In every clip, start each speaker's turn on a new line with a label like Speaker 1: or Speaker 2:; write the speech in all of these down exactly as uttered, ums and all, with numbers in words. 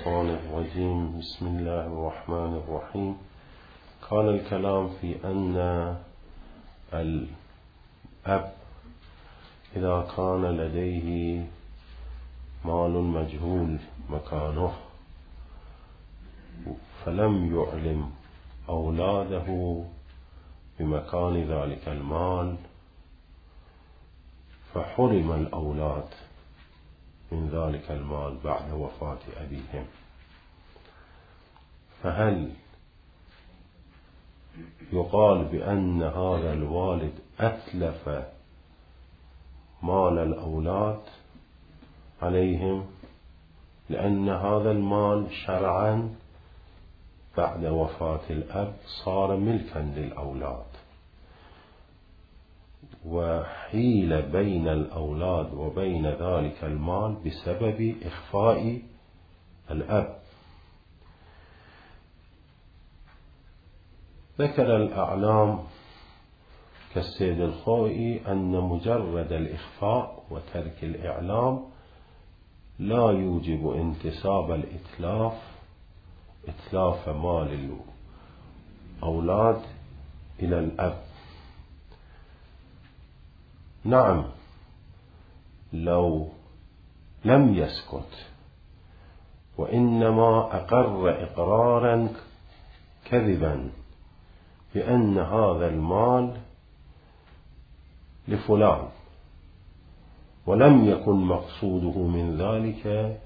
Speaker 1: الشيطان الرجيم. بسم الله الرحمن الرحيم. كان الكلام في أن الأب إذا كان لديه مال مجهول مكانه فلم يعلم أولاده بمكان ذلك المال فحرم الأولاد من ذلك المال بعد وفاة أبيهم، فهل يقال بأن هذا الوالد أتلف مال الأولاد عليهم، لأن هذا المال شرعا بعد وفاة الأب صار ملكا للأولاد، وحيل بين الأولاد وبين ذلك المال بسبب إخفاء الأب. ذكر الأعلام كالسيد الخوئي أن مجرد الإخفاء وترك الإعلام لا يوجب انتساب الإتلاف إتلاف مال الأولاد إلى الأب. نعم، لو لم يسكت وإنما أقر إقرارا كذبا بأن هذا المال لفلان ولم يكن مقصوده من ذلك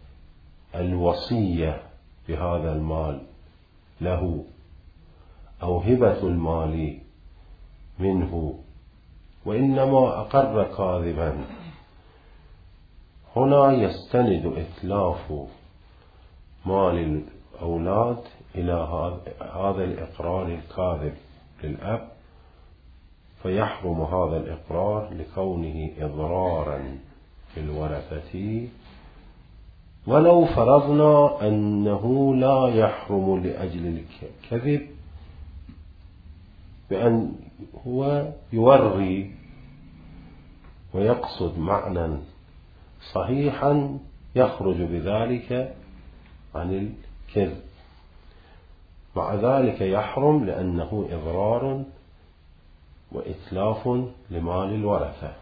Speaker 1: الوصية بهذا المال له أو هبة المال منه، وإنما أقر كاذبا، هنا يستند إتلاف مال الأولاد إلى هذا الإقرار الكاذب للأب، فيحرم هذا الإقرار لكونه إضرارا في الورثة، ولو فرضنا أنه لا يحرم لأجل الكذب بأن هو يوري ويقصد معنى صحيحا يخرج بذلك عن الكذب، مع ذلك يحرم لأنه إضرار وإتلاف لمال الورثة.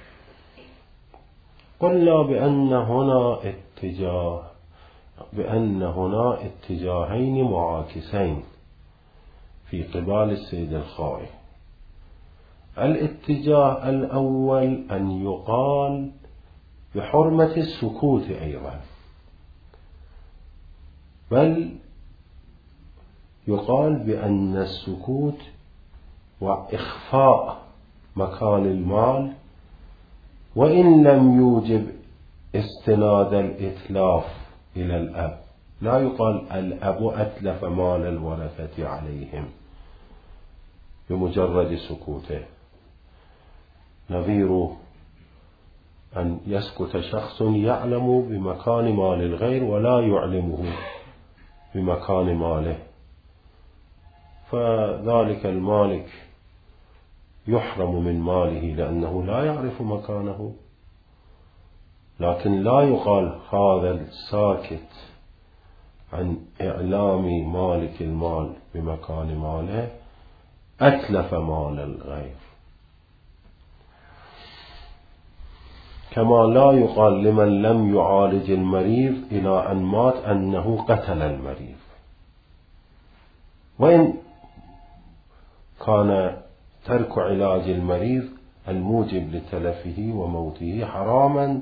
Speaker 1: قلنا بأن هنا اتجاه بأن هنا اتجاهين معاكسين في قبال السيد الخوئي. الاتجاه الأول أن يقال بحرمة السكوت أيضا، بل يقال بأن السكوت وإخفاء مكان المال وإن لم يوجب استناد الإتلاف إلى الأب، لا يقال الأب أتلف مال الورثة عليهم بمجرد سكوته، نظير أن يسكت شخص يعلم بمكان مال الغير ولا يعلمه بمكان ماله، فذلك المالك يحرم من ماله لأنه لا يعرف مكانه. لكن لا يقال هذا الساكت عن إعلام مالك المال بمكان ماله أتلف مال الغير، كما لا يقال لمن لم يعالج المريض إلى أن مات أنه قتل المريض، وإن كان ترك علاج المريض الموجب لتلفه وموته حراما،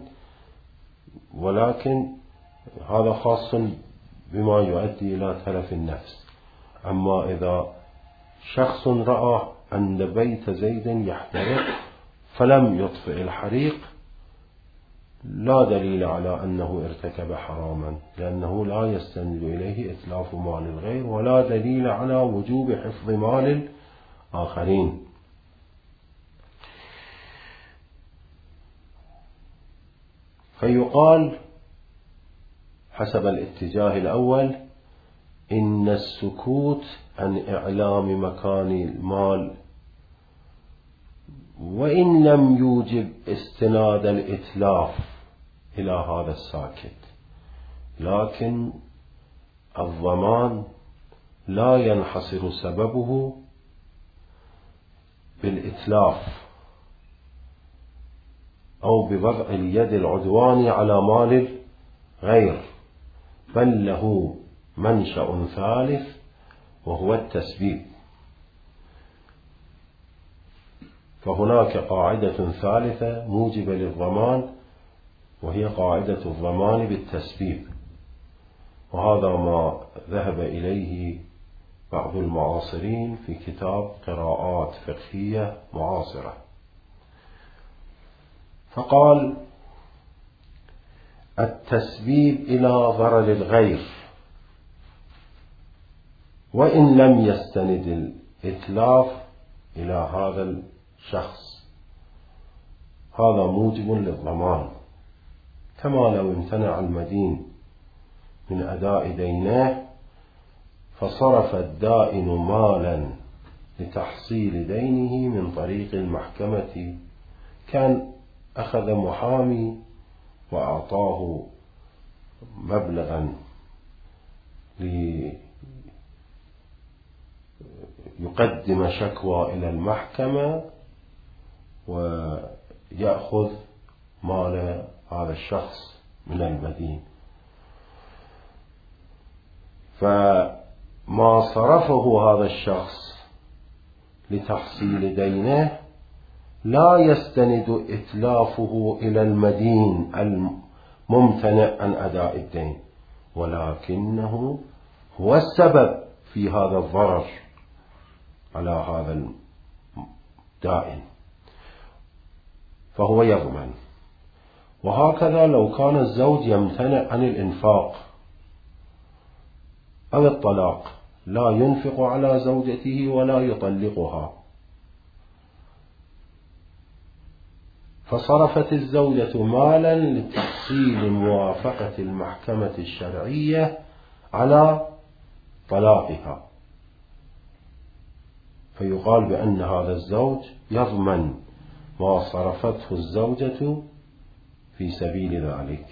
Speaker 1: ولكن هذا خاص بما يؤدي إلى تلف النفس. أما إذا شخص رأى أن بيت زيد يحترق فلم يطفئ الحريق لا دليل على أنه ارتكب حراما، لأنه لا يستند إليه إتلاف مال الغير ولا دليل على وجوب حفظ مال الآخرين. فيقال حسب الاتجاه الأول إن السكوت عن إعلام مكان المال وإن لم يوجب استناد الإتلاف إلى هذا الساكت لكن الضمان لا ينحصر سببه بالإتلاف أو بوضع اليد العدواني على مال غير، بل له منشأ ثالث وهو التسبيب. فهناك قاعدة ثالثة موجبة للضمان، وهي قاعدة الضمان بالتسبيب، وهذا ما ذهب إليه بعض المعاصرين في كتاب قراءات فقهية معاصرة. فقال: التسبيب إلى ضرر الغير وإن لم يستند الإتلاف إلى هذا الشخص، هذا موجب للضمان، كما لو امتنع المدين من أداء دينه فصرف الدائن مالا لتحصيل دينه من طريق المحكمة، كان أخذ محامي وأعطاه مبلغا ليقدم شكوى إلى المحكمة ويأخذ مال هذا الشخص من المدين، فما صرفه هذا الشخص لتحصيل دينه لا يستند إتلافه إلى المدين الممتنع عن أداء الدين، ولكنه هو السبب في هذا الضرر على هذا الدائن، فهو يضمن. وهكذا لو كان الزوج يمتنع عن الإنفاق أو الطلاق، لا ينفق على زوجته ولا يطلقها، فصرفت الزوجة مالا لتحصيل موافقة المحكمة الشرعية على طلاقها، فيقال بأن هذا الزوج يضمن ما صرفته الزوجة في سبيل ذلك.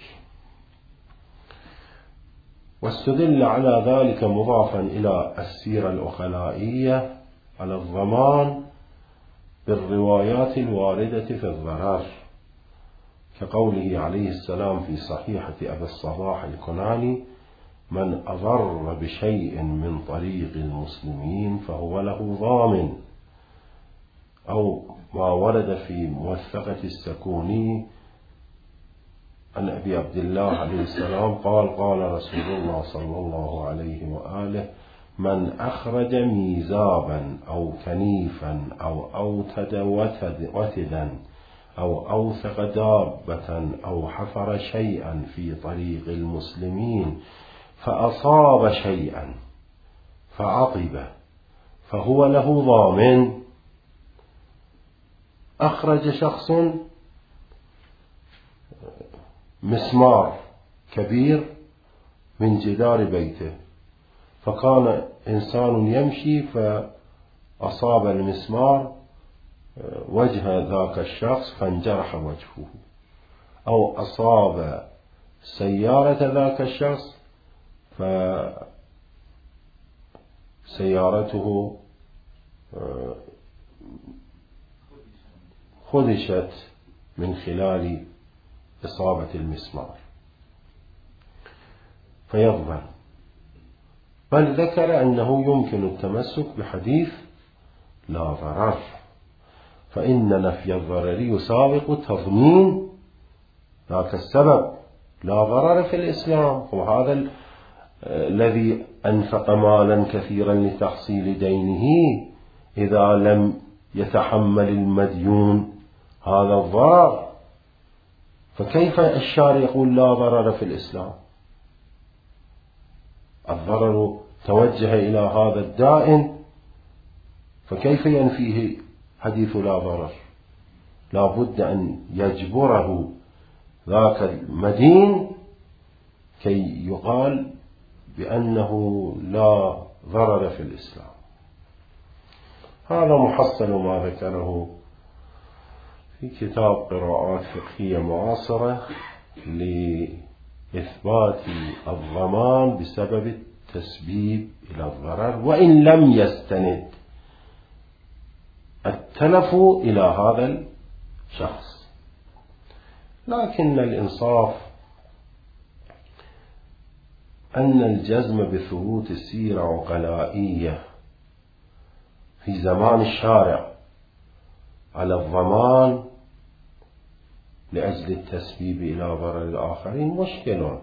Speaker 1: واستدل على ذلك مضافا إلى السيرة الأخلائية على الضمان بالروايات الواردة في الضرر، كقوله عليه السلام في صحيحة أبي الصباح الكناني: من أضر بشيء من طريق المسلمين فهو له ضامن. أو ما ورد في موثقة السكوني عن أبي عبد الله عليه السلام قال: قال رسول الله صلى الله عليه وآله: من أخرج ميزابا أو كنيفا أو أوتد وتدا أو أوثق دابة أو حفر شيئا في طريق المسلمين فأصاب شيئا فعطب فهو له ضامن. أخرج شخص مسمار كبير من جدار بيته، فكان إنسان يمشي فأصاب المسمار وجه ذاك الشخص فانجرح وجهه، أو أصاب سيارة ذاك الشخص فسيارته خدشت من خلال إصابة المسمار فيضمن. بل ذكر أنه يمكن التمسك بحديث لا ضرر، فإن نفي الضرر يسابق تضمين ذاك السبب. لا ضرر في الإسلام، وهذا الذي أنفق مالا كثيرا لتحصيل دينه إذا لم يتحمل المديون هذا الضرر، فكيف الشارع يقول لا ضرر في الإسلام؟ الضرر توجه إلى هذا الدائن، فكيف ينفيه حديث لا ضرر؟ لا بد أن يجبره ذاك المدين كي يقال بأنه لا ضرر في الإسلام. هذا محصل ما ذكره في كتاب قراءات فقهية معاصرة إثبات الضمان بسبب التسبيب إلى الضرر، وإن لم يستند التلف إلى هذا الشخص. لكن الإنصاف أن الجزم بثبوت سيرة عقلائية في زمان الشارع على الضمان لأجل التسبيب إلى ضرر الآخرين مشكل.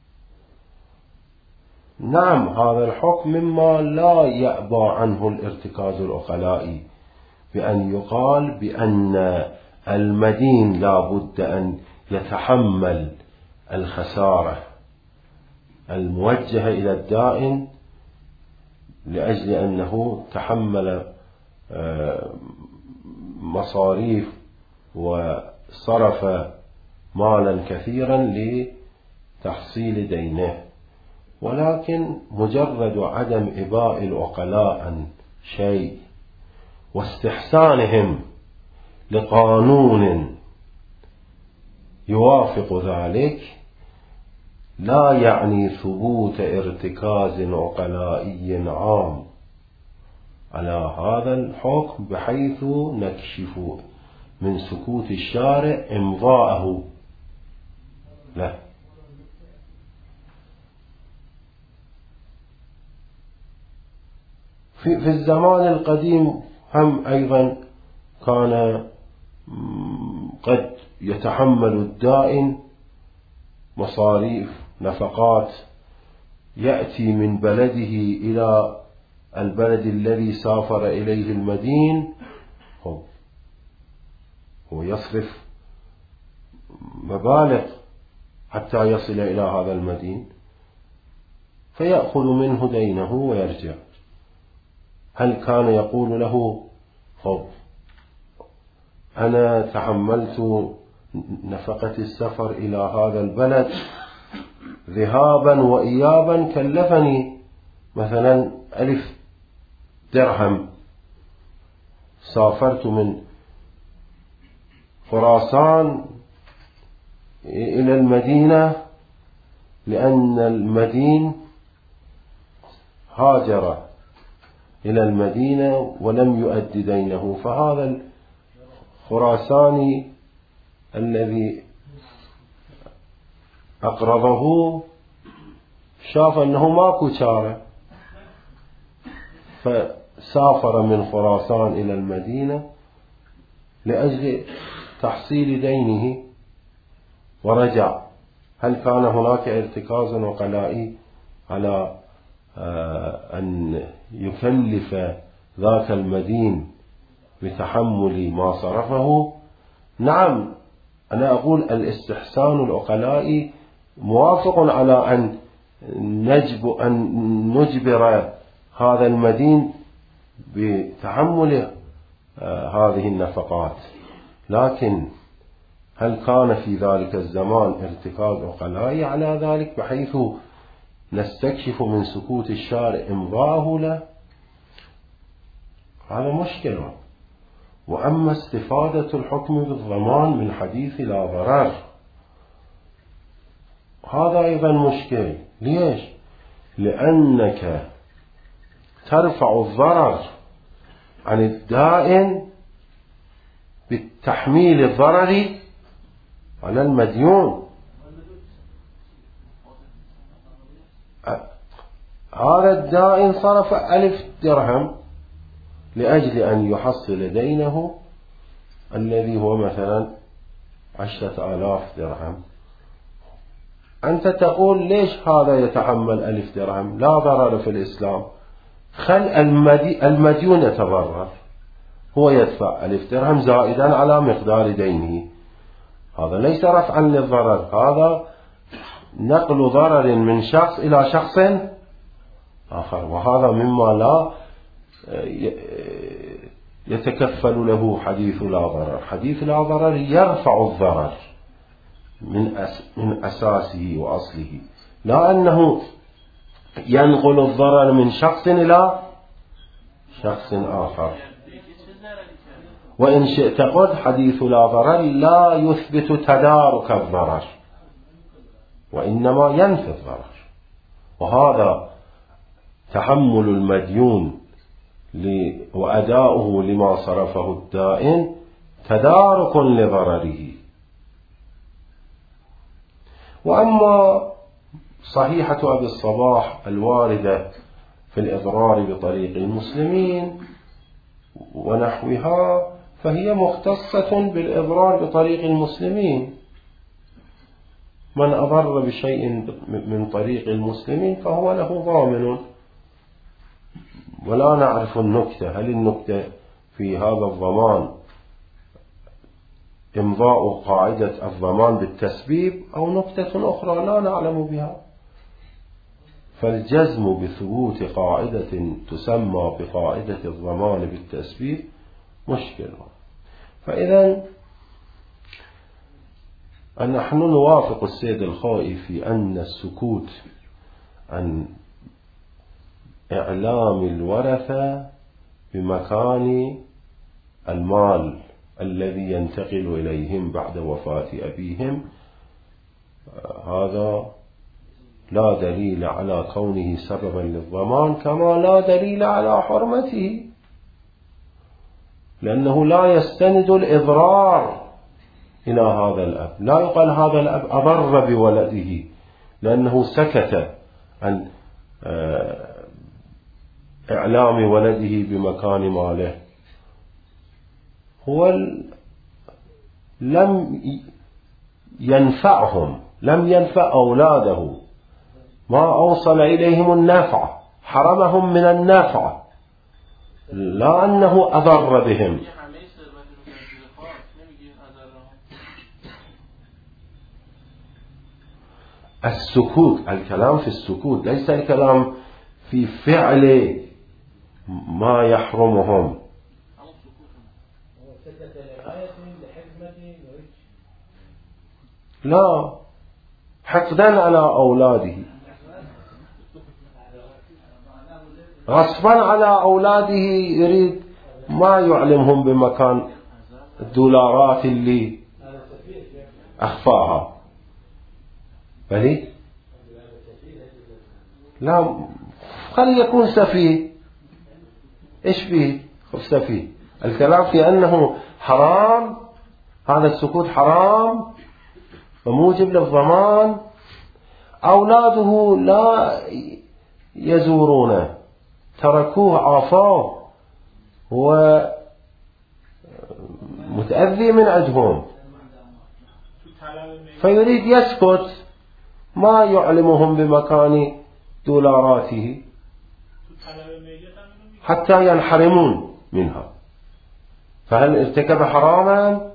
Speaker 1: نعم، هذا الحكم مما لا يأبى عنه الارتكاز العقلائي، بأن يقال بأن المدين لا بد أن يتحمل الخسارة الموجهة إلى الدائن لأجل أنه تحمل مصاريف وصرف مالا كثيرا لتحصيل دينه. ولكن مجرد عدم إباء العقلاء عن شيء واستحسانهم لقانون يوافق ذلك لا يعني ثبوت ارتكاز عقلائي عام على هذا الحكم بحيث نكشف من سكوت الشارع إمضاءه له. في, في الزمان القديم هم أيضا كان قد يتحمل الدائن مصاريف نفقات يأتي من بلده إلى البلد الذي سافر إليه المدين، هو يصرف مبالغ حتى يصل إلى هذا المدين فيأخذ منه دينه ويرجع. هل كان يقول له خب أنا تحملت نفقة السفر إلى هذا البلد ذهابا وإيابا كلفني مثلا ألف درهم، سافرت من خراسان إلى المدينة لأن المدين هاجر إلى المدينة ولم يؤدي دينه، فهذا الخراساني الذي أقرضه شاف أنه ماكو شارع فسافر من خراسان إلى المدينة لأجل تحصيل دينه ورجع. هل كان هناك ارتكاز عقلائي على أن يكلف ذاك المدين بتحمل ما صرفه؟ نعم، أنا أقول الاستحسان العقلائي موافق على أن نجب أن نجبر هذا المدين بتحمل هذه النفقات، لكن هل كان في ذلك الزمان ارتكاز عقلائي على ذلك بحيث نستكشف من سكوت الشارع إمضاءه له؟ هذا مشكلة. وأما استفادة الحكم بالضمان من حديث لا ضرر هذا أيضا مشكل. ليش؟ لأنك ترفع الضرر عن الدائن بالتحميل الضرر على المديون. هذا الدائن صرف ألف درهم لأجل أن يحصل دينه الذي هو مثلا عشرة آلاف درهم. أنت تقول ليش هذا يتحمل ألف درهم؟ لا ضرر في الإسلام، خل المديون يتضرر، هو يدفع ألف درهم زائدا على مقدار دينه. هذا ليس رفعا للضرر، هذا نقل ضرر من شخص إلى شخص آخر، وهذا مما لا يتكفل له حديث لا ضرر. حديث لا ضرر يرفع الضرر من من أساسه وأصله، لا أنه ينقل الضرر من شخص إلى شخص آخر. وإن شئت قد حديث لا ضرر لا يثبت تدارك الضرر، وإنما ينفي الضرر. وهذا تحمل المديون وأداؤه لما صرفه الدائن تدارك لضرره. وأما صحيحة أبي الصباح الواردة في الإضرار بطريق المسلمين ونحوها فهي مختصة بالإضرار بطريق المسلمين. من أضر بشيء من طريق المسلمين فهو له ضامن. ولا نعرف النكتة، هل النكتة في هذا الضمان إمضاء قاعدة الضمان بالتسبيب أو نكتة أخرى لا نعلم بها. فالجزم بثبوت قاعدة تسمى بقاعدة الضمان بالتسبيب مشكل. فإذا نحن نوافق السيد الخوئي في أن السكوت عن إعلام الورثة بمكان المال الذي ينتقل إليهم بعد وفاة أبيهم هذا لا دليل على كونه سببا للضمان، كما لا دليل على حرمته، لأنه لا يستند الإضرار إلى هذا الأب. لا يقال هذا الأب أضر بولده لأنه سكت عن إعلام ولده بمكان ماله. هو لم ينفعهم، لم ينفع أولاده، ما أوصل إليهم النفع، حرمهم من النفع، لا أنه أضر بهم. السكوت، الكلام في السكوت، ليس الكلام في فعل ما يحرمهم. لا، حقدا على أولاده، غصبا على أولاده، يريد ما يعلمهم بمكان الدولارات اللي أخفاها. بلي لا، خلي يكون سفيه. إيش فيه سفيه؟ الكلام في أنه حرام، هذا السكوت حرام وموجب للضمان. أولاده لا يزورونه، تركوه، عافوه، هو متأذي من عندهم، فيريد يسكت، ما يعلمهم بمكان دولاراته حتى ينحرمون منها. فهل ارتكب حراما؟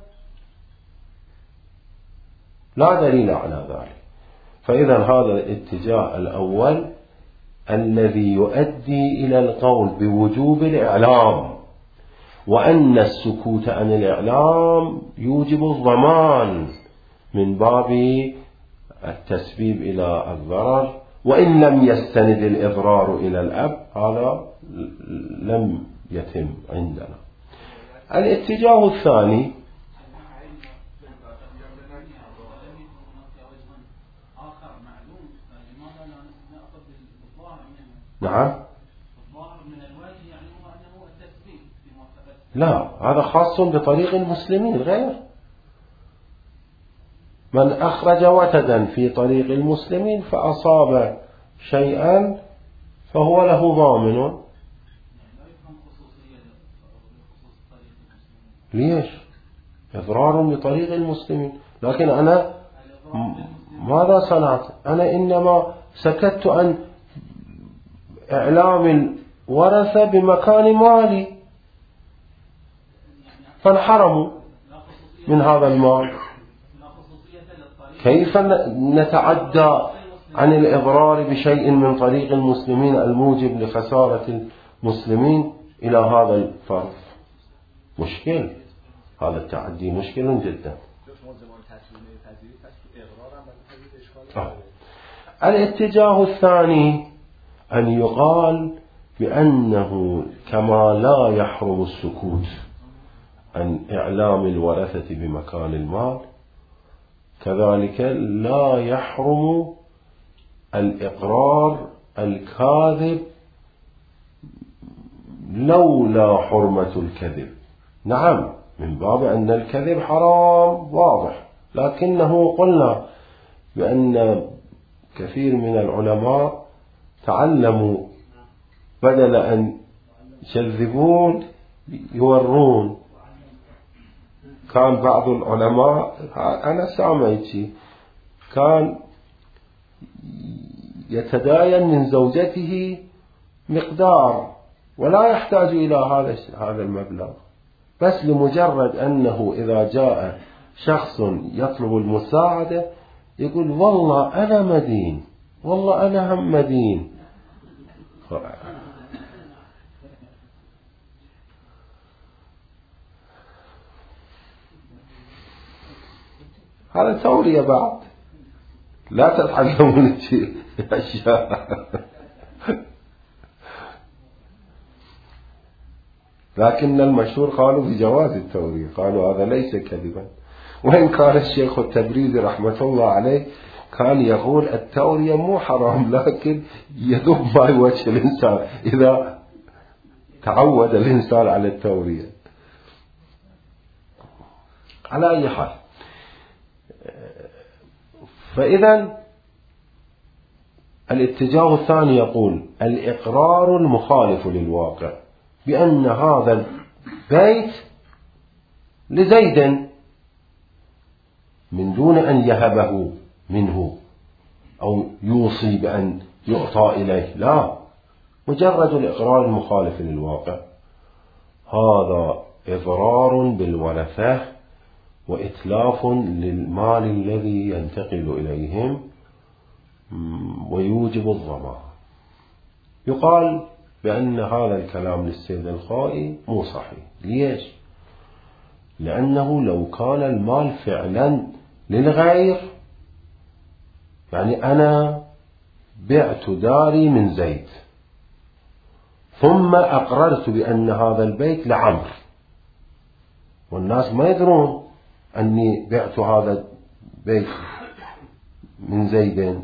Speaker 1: لا دليل على ذلك. فإذا هذا الاتجاه الأول الذي يؤدي إلى القول بوجوب الإعلام، وأن السكوت عن الإعلام يوجب الضمان من باب التسبيب إلى الضرر، وإن لم يستند الإضرار إلى الأب هذا لم يتم عندنا. الاتجاه الثاني نعم، لا، هذا خاص بطريق المسلمين غير. من أخرج وتدا في طريق المسلمين فأصاب شيئا فهو له ضامن. ليش؟ إضرار بطريق المسلمين. لكن أنا ماذا صنعت؟ أنا إنما سكت عن إعلام الورثة بمكان مالي فانحرموا من هذا المال. كيف نتعدى عن الإضرار بشيء من طريق المسلمين الموجب لخسارة المسلمين إلى هذا الفرض؟ مشكل، هذا التعدي مشكل جدا. آه. الاتجاه الثاني أن يقال بأنه كما لا يحرم السكوت عن إعلام الورثة بمكان المال، كذلك لا يحرم الإقرار الكاذب لولا حرمة الكذب. نعم، من باب أن الكذب حرام واضح، لكنه قلنا بأن كثير من العلماء تعلموا بدل أن يكذبون يورون. كان بعض العلماء، أنا سامعتي، كان يتداين من زوجته مقدار ولا يحتاج إلى هذا هذا المبلغ، بس لمجرد أنه إذا جاء شخص يطلب المساعدة يقول والله أنا مدين، والله أنا هم مدين. هذا تورية بعد، لا تتعلمون أشياء. لكن المشهور قالوا بجواز التورية، قالوا هذا ليس كذبا. وإن كان الشيخ التبريزي رحمة الله عليه كان يقول التورية مو حرام، لكن يذوب ما وجه الإنسان إذا تعود الإنسان على التورية. على أي حال، فإذا الاتجاه الثاني يقول الإقرار المخالف للواقع بأن هذا البيت لزيد من دون أن يهبه منه أو يوصي بأن يعطى إليه، لا، مجرد الإقرار المخالف للواقع. هذا إضرار بالورثة وإتلاف للمال الذي ينتقل إليهم ويوجب الضمان. يقال بأن هذا الكلام للسيد الخائي مو صحيح. ليش؟ لأنه لو كان المال فعلا للغير، يعني أنا بعت داري من زيد ثم أقررت بأن هذا البيت لعمر، والناس ما يدرون أني بعت هذا البيت من زيد،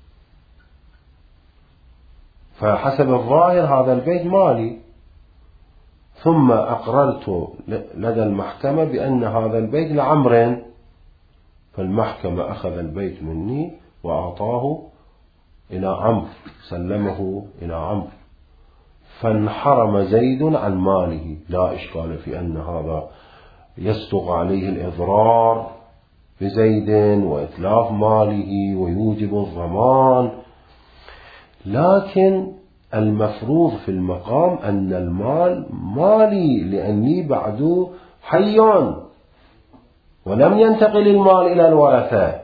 Speaker 1: فحسب الظاهر هذا البيت مالي، ثم أقررت لدى المحكمة بأن هذا البيت لعمر، فالمحكمة أخذ البيت مني وأعطاه إلى عمرو، سلمه إلى عمرو، فانحرم زيد عن ماله. لا إشكال في أن هذا يصدق عليه الإضرار بزيد وإتلاف ماله ويوجب الضمان، لكن المفروض في المقام أن المال مالي لأني بعد حي ولم ينتقل المال إلى الورثة.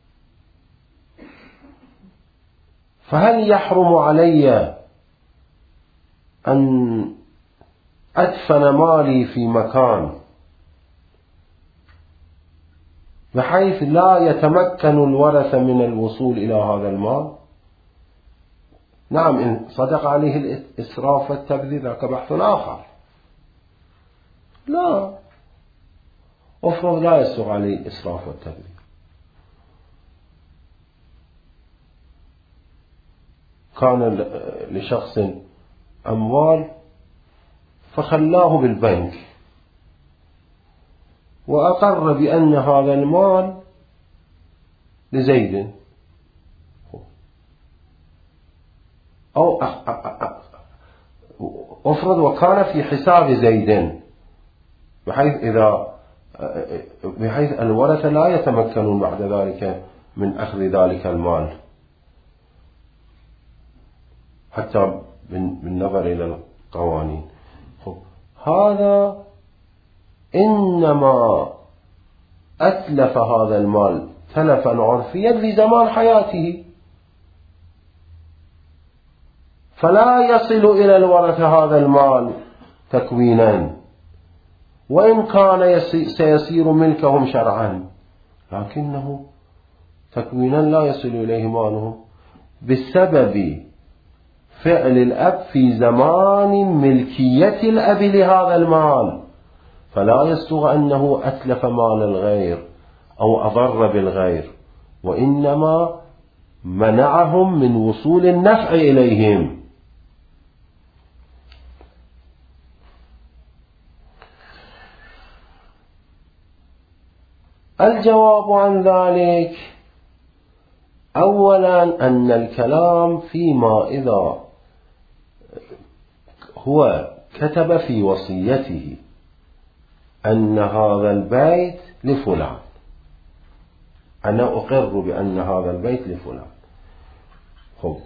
Speaker 1: فهل يحرم علي أن أدفن مالي في مكان بحيث لا يتمكن الورثة من الوصول إلى هذا المال؟ نعم، إن صدق عليه الإسراف والتبذير ذاك بحث آخر. لا، أفرض لا يصدق عليه الإسراف والتبذير، كان لشخص أموال فخلاه بالبنك وأقر بأن هذا المال لزيد، أو أفرض وكان في حساب زيد بحيث إذا بحيث الورثة لا يتمكنون بعد ذلك من أخذ ذلك المال حتى بالنظر إلى القوانين. هذا إنما أتلف هذا المال تلفا عرفيا لزمان حياته، فلا يصل إلى الورثة هذا المال تكوينا، وإن كان سيصير ملكهم شرعا، لكنه تكوينا لا يصل إليه ماله بسبب فعل الأب في زمان ملكية الأب لهذا المال، فلا يصدق أنه أتلف مال الغير أو أضر بالغير، وإنما منعهم من وصول النفع إليهم. الجواب عن ذلك: أولا أن الكلام فيما إذا هو كتب في وصيته أن هذا البيت لفلان، أنا أقر بأن هذا البيت لفلان، خب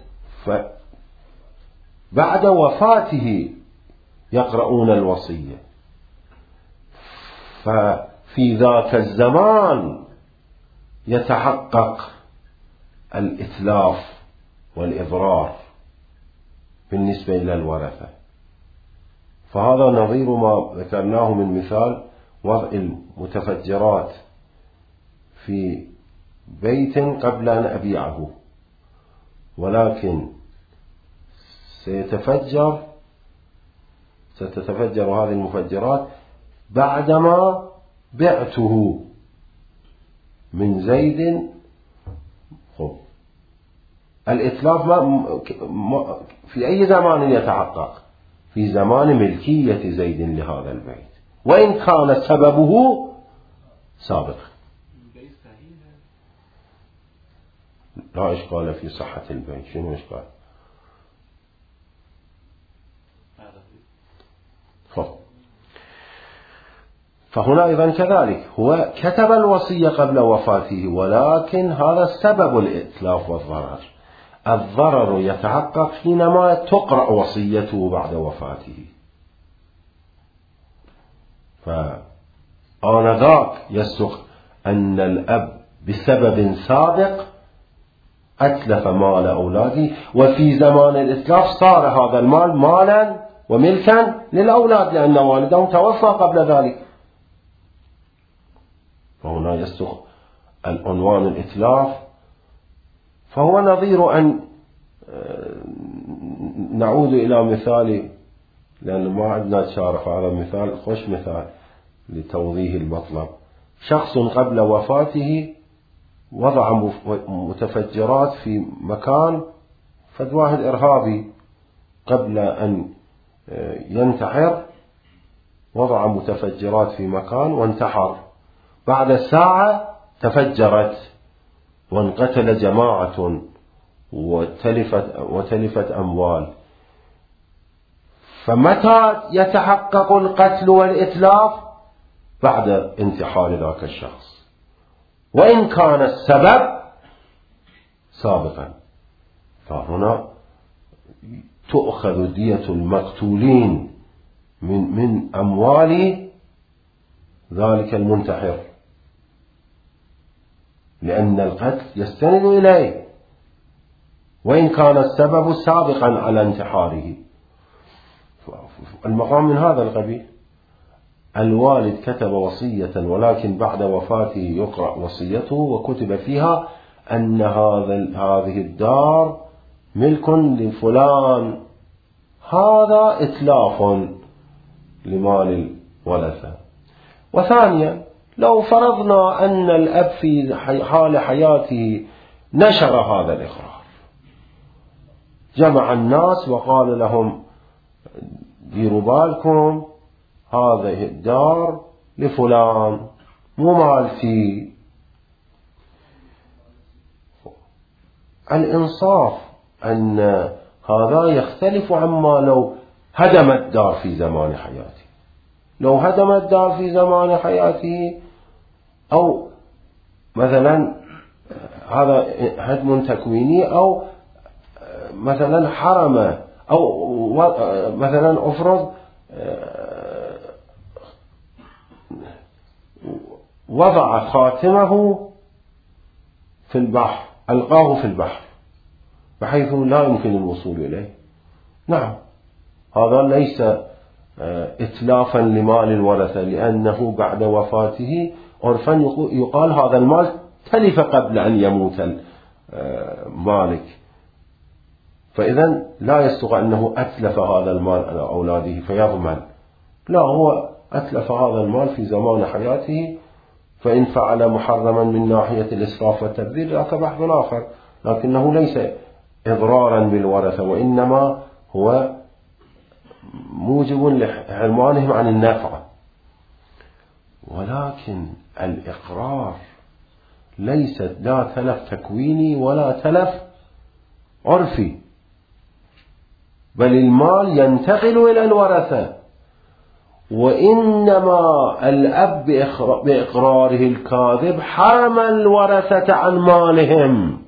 Speaker 1: فبعد وفاته يقرؤون الوصية، ففي ذاك الزمان يتحقق الإتلاف والإضرار بالنسبة إلى الورثة. فهذا نظير ما ذكرناه من مثال وضع المتفجرات في بيت قبل أن أبيعه، ولكن سيتفجر ستتفجر هذه المفجرات بعدما بعته من زيد. خب الإتلاف ما في أي زمان يتحقق؟ في زمان ملكية زيد لهذا البيت، وإن كان سببه سابقا. لا إشكال في صحة البيت. شنو إشكال؟ فهنا أيضا كذلك هو كتب الوصية قبل وفاته، ولكن هذا سبب الإتلاف والضرر. الضرر يتحقق حينما تقرأ وصيته بعد وفاته، فآنذاك يصدق أن الأب بسبب سابق أتلف مال أولاده، وفي زمان الإتلاف صار هذا المال مالا وملكا للأولاد لأن والدهم توفى قبل ذلك. فهنا يصدق العنوان الإتلاف، فهو نظير أن نعود إلى مثال، لأن ما عندنا تشارف، هذا مثال خوش مثال لتوضيح المطلب. شخص قبل وفاته وضع متفجرات في مكان، فد واحد إرهابي قبل أن ينتحر وضع متفجرات في مكان وانتحر، بعد ساعة تفجرت وانقتل جماعة وتلفت, وتلفت أموال. فمتى يتحقق القتل والإتلاف؟ بعد انتحار ذاك الشخص، وإن كان السبب سابقا. فهنا تؤخذ دية المقتولين من, من أموال ذلك المنتحر، لأن القتل يستند إليه وإن كان السبب سابقا على انتحاره. المقام من هذا القبيل. الوالد كتب وصية ولكن بعد وفاته يقرأ وصيته وكتب فيها أن هذا هذه الدار ملك لفلان، هذا إتلاف لمال الورثة. وثانيا، لو فرضنا أن الأب في حال حياته نشر هذا الإقرار، جمع الناس وقال لهم ديروا بالكم هذه الدار لفلان مو مالتي. الإنصاف أن هذا يختلف عما لو هدم الدار في زمان حياته. لو هدم الدار في زمان حياته، أو مثلا هذا هدم تكويني، أو مثلا حرم، أو مثلا أفرض وضع خاتمه في البحر، ألقاه في البحر بحيث لا يمكن الوصول إليه، نعم هذا ليس إتلافا لمال الورثة، لأنه بعد وفاته عرفا يقال هذا المال تلف قبل أن يموت المالك، فإذا لا يستطيع أنه أتلف هذا المال على أولاده فيضمن، لا، هو أتلف هذا المال في زمان حياته فإن فعل محرما من ناحية الإسراف والتبذير هذا بحث آخر، لكنه ليس إضرارا بالورثة، وإنما هو موجب لحرمانهم عن النفع. ولكن الإقرار ليست لا تلف تكويني ولا تلف عرفي، بل المال ينتقل إلى الورثة، وإنما الأب بإقراره الكاذب حرم الورثة عن مالهم،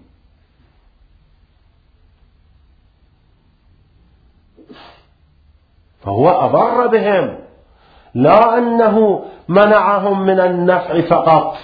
Speaker 1: فهو أضر بهم، لا أنه منعهم من النفع فقط.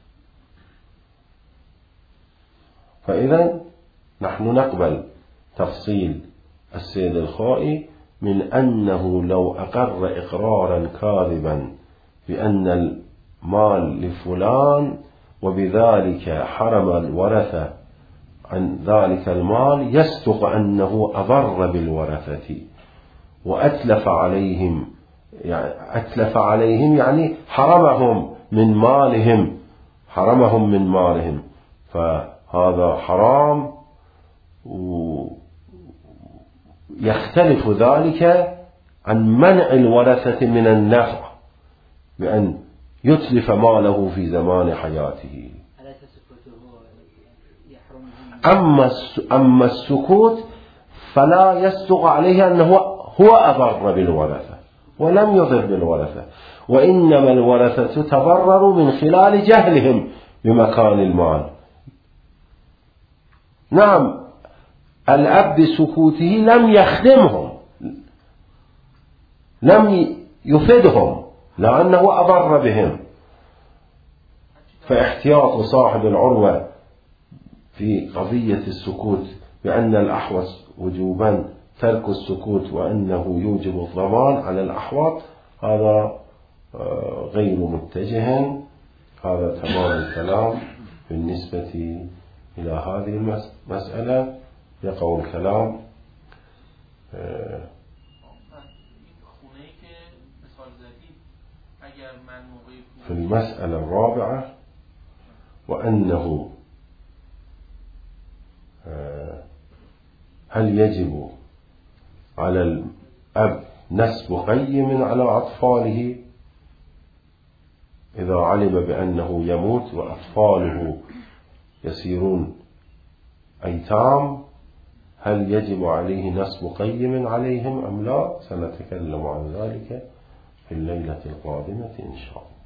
Speaker 1: فإذا نحن نقبل تفصيل السيد الخائي من أنه لو أقر إقرارا كاذبا بأن المال لفلان وبذلك حرم الورثة عن ذلك المال، يصدق أنه أضر بالورثة وأتلف عليهم، يعني أتلف عليهم يعني حرمهم من مالهم، حرمهم من مالهم، فهذا حرام. ويختلف ذلك عن منع الورثة من النفع بأن يتلف ماله في زمان حياته. أما السكوت فلا يصدق عليه أنه هو أضر بالورثة ولم يضر بالورثة، وإنما الورثة تضرروا من خلال جهلهم بمكان المال. نعم، الأب بسكوته لم يخدمهم، لم يفيدهم، لأنه أضر بهم. فاحتياط صاحب العروة في قضية السكوت بأن الأحوط وجوبا ترك السكوت وأنه يوجب الضمان على الأحوط، هذا غير متجه. هذا تمام الكلام بالنسبة إلى هذه المسألة. يقول الكلام في المسألة الرابعة، وأنه هل يجب على الأب نسب قيم على أطفاله إذا علم بأنه يموت وأطفاله يصيرون أيتام؟ هل يجب عليه نسب قيم عليهم أم لا؟ سنتكلم عن ذلك في الليلة القادمة إن شاء الله.